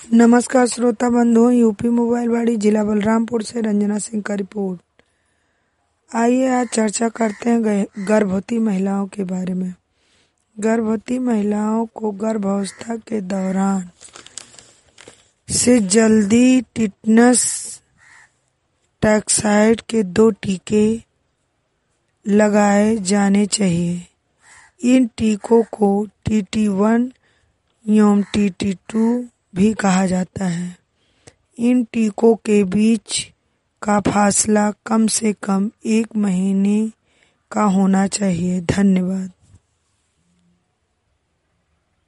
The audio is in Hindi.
नमस्कार श्रोता बंधुओं, यूपी मोबाइल वाड़ी जिला बलरामपुर से रंजना सिंह का रिपोर्ट। आइए आज चर्चा करते हैं गर्भवती महिलाओं के बारे में। गर्भवती महिलाओं को गर्भावस्था के दौरान से जल्दी टिटनस टैक्साइड के 2 टीके लगाए जाने चाहिए। इन टीकों को TT1 एवं TT2 भी कहा जाता है। इन टीकों के बीच का फासला कम से कम 1 महीने का होना चाहिए। धन्यवाद।